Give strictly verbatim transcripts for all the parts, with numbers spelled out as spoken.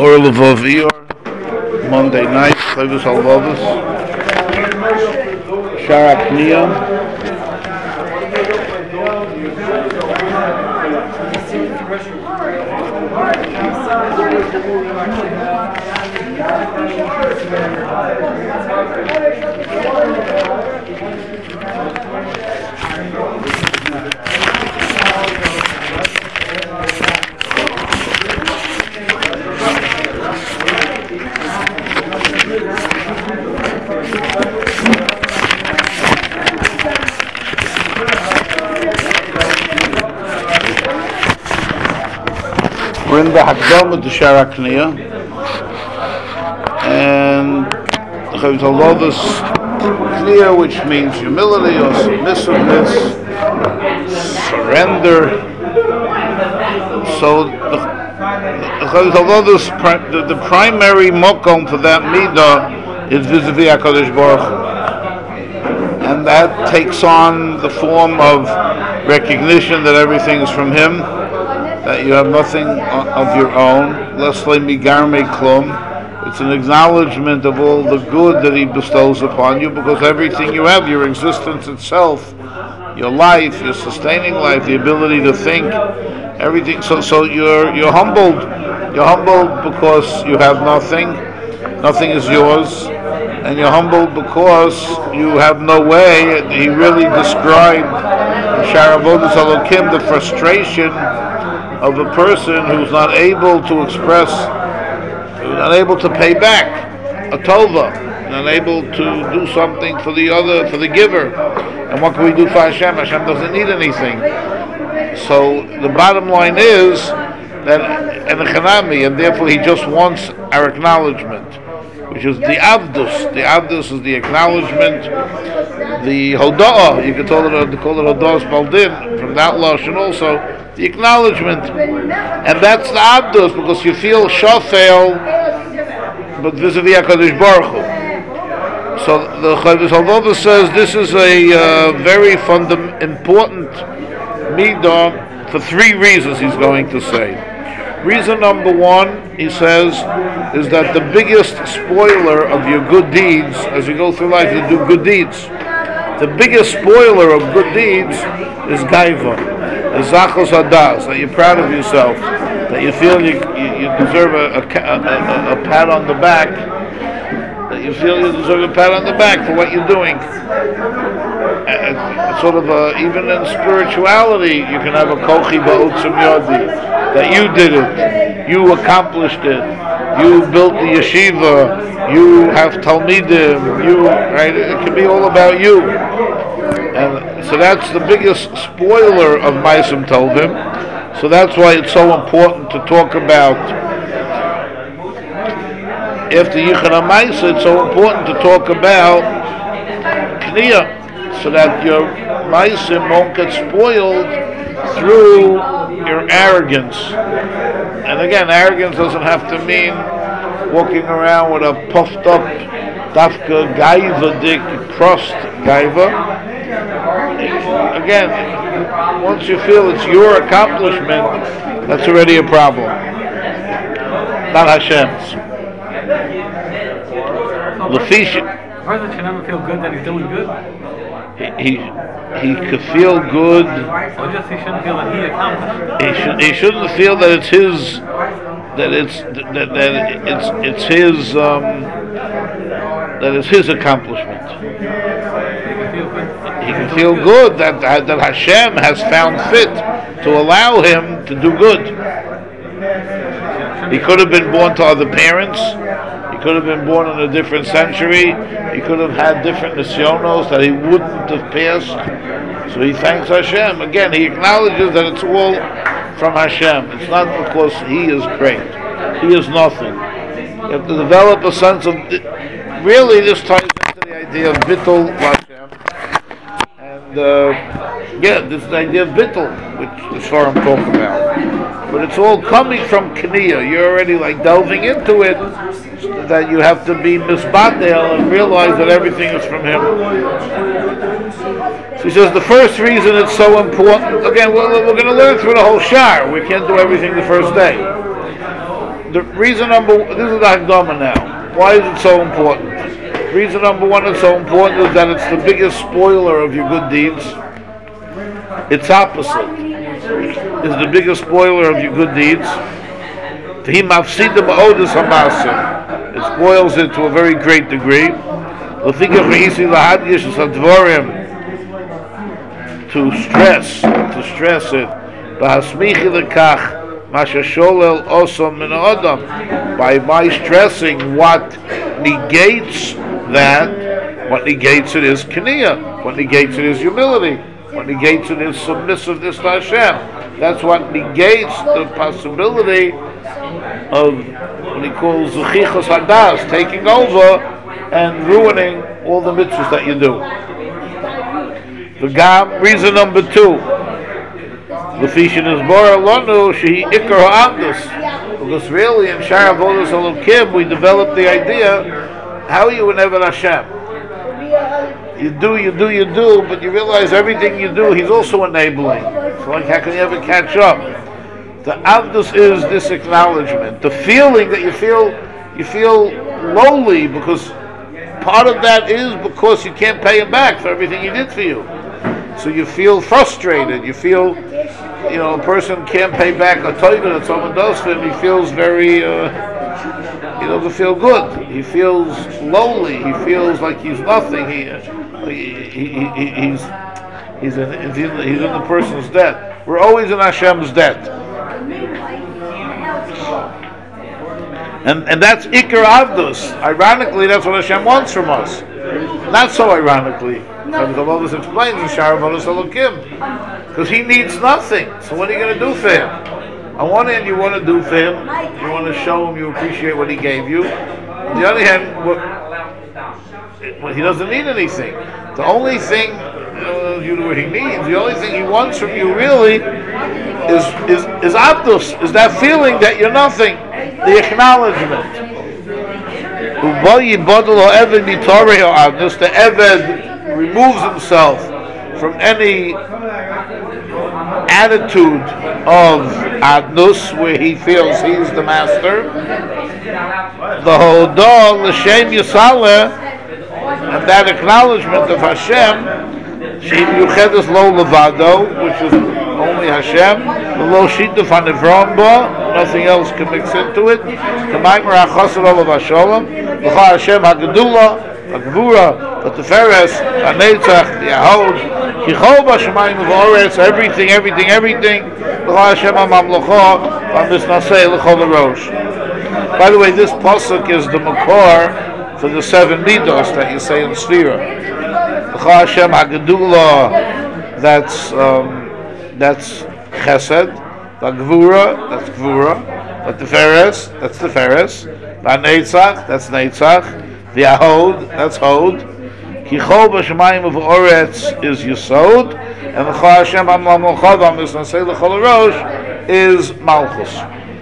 Or Lvovi, or Monday night, Chovos Halvavos, Sharak Nia. We're in the Hakdama to Sharak Nia, and the Chovos Halvavos Knia, which means humility or submissiveness, surrender. So the Chovos Halvavos, the, the primary mokom for that midah is vis-a-vis HaKadosh Baruch Hu. And that takes on the form of recognition that everything is from Him, that you have nothing of your own. It's an acknowledgement of all the good that He bestows upon you, because everything you have, your existence itself, your life, your sustaining life, the ability to think, everything. So, so you're you're humbled. You're humbled because you have nothing. Nothing is yours, and you're humbled because you have no way. He really described in Sha'ar Avodas Elokim the frustration of a person who's not able to express, who's not able to pay back a tova, not able to do something for the other, for the giver. And what can we do for Hashem? Hashem doesn't need anything. So the bottom line is that an echanami, and therefore He just wants our acknowledgement, which is the avdus. The avdus is the acknowledgement, the hoda'ah. You can call it, call it hoda'as baldin from that lashon also. The acknowledgement, and that's the abdus, because you feel shafel, but vis-a-vis HaKadosh Baruch Hu. So the Chovos Halvavos says this is a uh, very fundamental, important midah for three reasons. He's going to say. Reason number one, he says, is that the biggest spoiler of your good deeds, as you go through life, you do good deeds. The biggest spoiler of good deeds is gaiva. The zachos hadas, that you're proud of yourself, that you feel you you, you deserve a, a, a, a pat on the back, that you feel you deserve a pat on the back for what you're doing. Uh, sort of a, even in spirituality, you can have a kochi ba'otzim yodi, that you did it, you accomplished it, you built the yeshiva, you have talmidim, you, right? It can be all about you. And so that's the biggest spoiler of Ma'asim Tovim. So that's why it's so important to talk about, after Yichud HaMa'aseh, it's so important to talk about Kniya, so that your Ma'asim won't get spoiled through your arrogance. And again, arrogance doesn't have to mean walking around with a puffed up dafka gaiva dik crust gaiva. Again, once you feel it's your accomplishment, that's already a problem, not Hashem's. Lefisha. Why does Hashem feel good that he's doing good? He he, he could feel good. Or just he shouldn't feel that he accomplished. He should he shouldn't feel that it's his, that it's that that it's it's his um, that it's his accomplishment. He can feel good that, that that Hashem has found fit to allow him to do good. He could have been born to other parents. He could have been born in a different century. He could have had different nisyonos that he wouldn't have passed. So he thanks Hashem. Again, he acknowledges that it's all from Hashem. It's not because he is great. He is nothing. You have to develop a sense of... Really, this ties into the idea of bittul Hashem. And, uh, yeah, this is the idea of bittul, which is what I'm talking about. But it's all coming from Kniya. You're already like delving into it, that you have to be misbadel and realize that everything is from Him. So he says the first reason it's so important, again, we're, we're going to learn through the whole sha'ar. We can't do everything the first day. the reason number this is the Hagdama now. Why is it so important? Reason number one it's so important is that it's the biggest spoiler of your good deeds. Its opposite is the biggest spoiler of your good deeds. It spoils it to a very great degree. To stress, to stress it. By by stressing what negates that, what negates it is Kniya, what negates it is humility, what negates it is submissiveness to Hashem. That's what negates the possibility of what he calls Zuchichos Hadas, taking over and ruining all the mitzvahs that you do. The Gam, reason number two, L'fishin is Bora Lonu Shehi Ikar Ha'amdus. Because really in Shara Avodas Elokim we developed the idea, how are you in Eved Hashem? You do, you do, you do, but you realize everything you do, He's also enabling. So like, how can you ever catch up? The Avdus is this acknowledgement, the feeling that you feel, you feel lowly because part of that is because you can't pay Him back for everything He did for you. So you feel frustrated. You feel, you know, a person can't pay back a toilet that someone does for him. He feels very, uh, he doesn't feel good. He feels lowly. He feels like he's nothing. He, he, he, he he's, he's in, he's in the person's debt. We're always in Hashem's debt. And and that's Ikar Avdus. Ironically, that's what Hashem wants from us. Not so ironically. Because explains in Shara Avodas Elokim. Because He needs nothing. So what are you going to do for Him? On one hand, you want to do for Him. You want to show Him you appreciate what He gave you. On the other hand, what, well, He doesn't need anything. The only thing uh, you know what He needs, the only thing He wants from you really is is is Avdus, is that feeling that you're nothing. The acknowledgement. The Eved removes himself from any attitude of Adnus, where he feels he's the master. The Hodah L'Shem Yisale, and that acknowledgement of Hashem, Sheim Yuchedes Lo Levado, which is only Hashem, the Lo Shituf HaNivram Ba, nothing else can mix into it. K'mayim Ra'achosel Olav HaSholem, L'cha Hashem HaGedula, HaGvura, the Teferes, HaNetzach, the Yahod, Kichol B'Shamayim V'Oretz, everything, everything, everything, L'cha Hashem HaMamlocha, HaMisnasei L'chol HaRosh. By the way, this pasuk is the makor for the seven midos that you say in Sfira. L'cha Hashem HaGedula, that's um, that's Chesed. The Gvura, that's Gvura. The Teferes, that's Teferes. The Netzach, that's Netzach. The Yahod, that's Hod. Kichol B'Shamayim V'Oretz is Yisod. And the L'cha Hashem HaMamlocha V'Misnasei L'chol HaRosh is Malchus.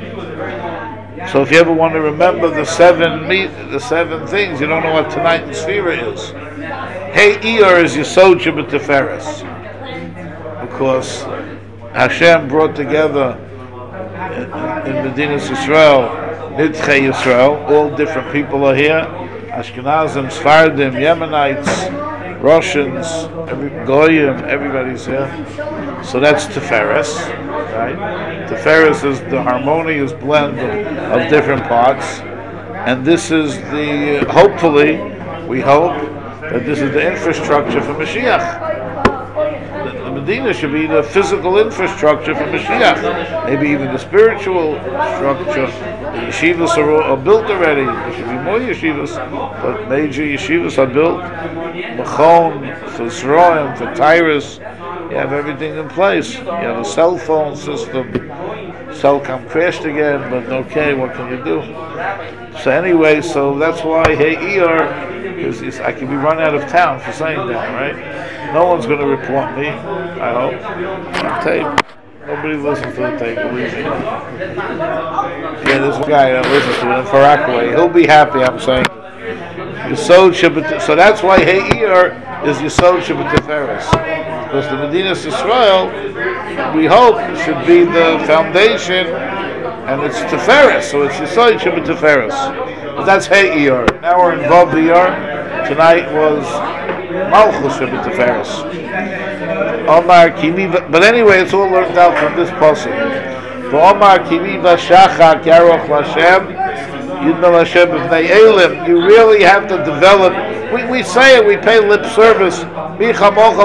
So if you ever want to remember the seven meat, the seven things, you don't know what tonight in Sfira is. Hey Iyar is Yisod Sheb'Teferes. Because Hashem brought together in, in Medinas Yisrael, Nidchei Yisrael, all different people are here. Ashkenazim, Sfardim, Yemenites, Russians, every, Goyim, everybody's here. So that's Teferes, right? Teferes is the harmonious blend of, of different parts. And this is the, uh, hopefully, we hope, that this is the infrastructure for Mashiach. Medina should be the physical infrastructure for Mashiach, maybe even the spiritual structure. The yeshivas are, are built already. There should be more yeshivas, but major yeshivas are built. Machon, for Zroim, for Tyrus, you have everything in place. You have a cell phone system. Cellcom crashed again, but okay, what can you do? So anyway, so that's why Hey Iyar is, is I can be run out of town for saying that, right? No one's going to report me, I hope. On tape. Nobody listens to the tape, believe me. Yeah, this guy that listens to it in Far Rockaway, he'll be happy, I'm saying. Yisod Shabbat, so that's why Hey Iyar is Yisod Shabbat Teferes. Because the Medinas Yisrael, we hope, should be the foundation and it's Tiferes, so it's Yisoid should be Tiferes. But that's Hey Iyar. Now we're in Vav Iyar. Tonight was Malchus should be Tiferes. Omar Kimi, but anyway, it's all learned out from this pasuk. Omar Kimi v'Shachak Yaroch Lashem Yidna Lashem B'nei Elim. You really have to develop. We, we say it, we pay lip service. But it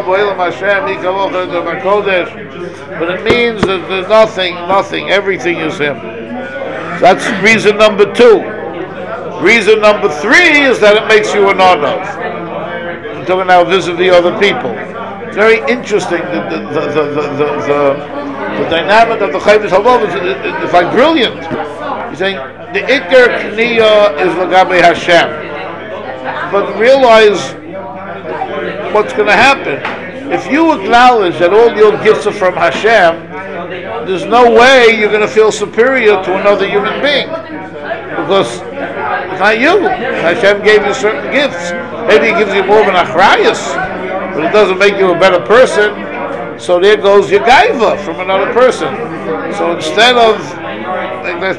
means that there's nothing, nothing, everything is Him. So that's reason number two. Reason number three is that it makes you an honor. I'm talking now vis-a-vis other people. It's very interesting, the, the, the, the, the, the, the dynamic of the Chavis Halov is it's like brilliant. He's saying, the Iker Kniya is Lagabe Hashem. But realize what's going to happen. If you acknowledge that all your gifts are from Hashem, there's no way you're going to feel superior to another human being. Because it's not you. Hashem gave you certain gifts. Maybe He gives you more of an achrayus, but it doesn't make you a better person. So there goes your gaiva from another person. So instead of like this,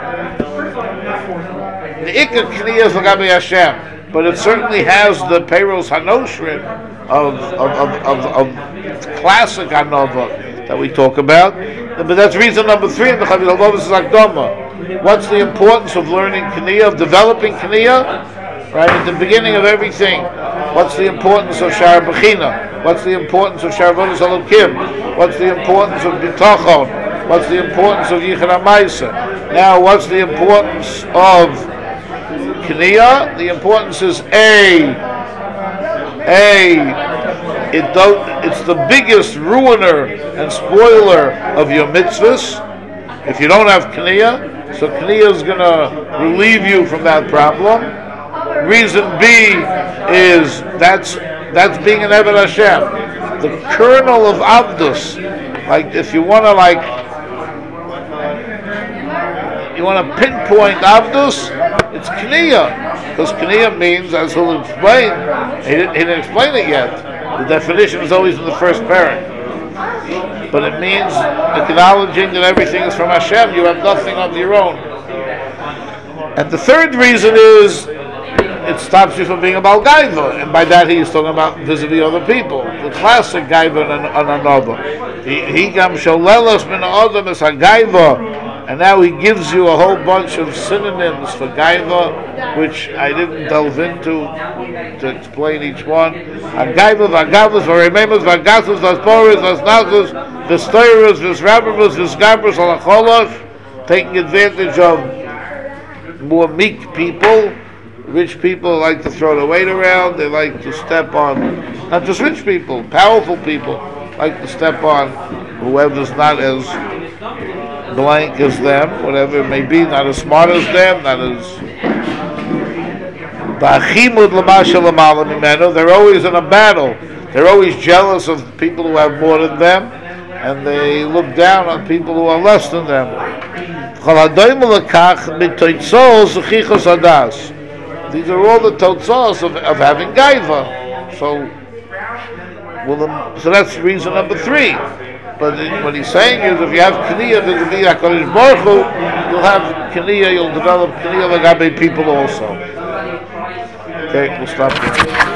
the ikar kniya is l'gabe Hashem, but it certainly has the peiros hanoshrim of of, of, of, of classic anova that we talk about. But that's reason number three in the Chavis Halov is Akdama. What's the importance of learning kniya, of developing kniya? Right at the beginning of everything. What's the importance of Shara Bechina? What's the importance of Shara Avodas Elokim? What's the importance of Bitachon? What's the importance of Yichud HaMaisa? Now, what's the importance of Kniya? The importance is A. A. It don't, it's the biggest ruiner and spoiler of your mitzvahs. If you don't have Kniya, so Kniya is going to relieve you from that problem. Reason B is that's that's being an Eved Hashem. The kernel of Avdus, like if you want to like, you want to pinpoint Avdus, it's Kniya. Because Kniya means, as he'll explain, he didn't, he didn't explain it yet. The definition is always in the first parak. But it means acknowledging that everything is from Hashem. You have nothing of your own. And the third reason is it stops you from being a Baal Gaiva, and by that he's talking about vis-a-vis other people. The classic Gaiva and another. He gam sholelos min adam es Gaiva, and now he gives you a whole bunch of synonyms for Gaiva, which I didn't delve into to explain each one. Gaiva, v'agavos, v'rememus, v'agasus, v'asporis, v'asnazus, v'stoiros, v'srabamus, v'sgabros, alacholos, taking advantage of more meek people. Rich people like to throw the weight around. They like to step on, not just rich people, powerful people like to step on whoever's not as blank as them, whatever it may be, not as smart as them, not as. They're always in a battle. They're always jealous of people who have more than them, and they look down on people who are less than them. These are all the totzos of, of having gaiva. So, well, so that's reason number three. But what he's saying is, if you have kniya vis-a-vis HaKadosh Baruch Hu, you'll have kniya, you'll develop kniya l'gabe people also. Okay, we'll stop here.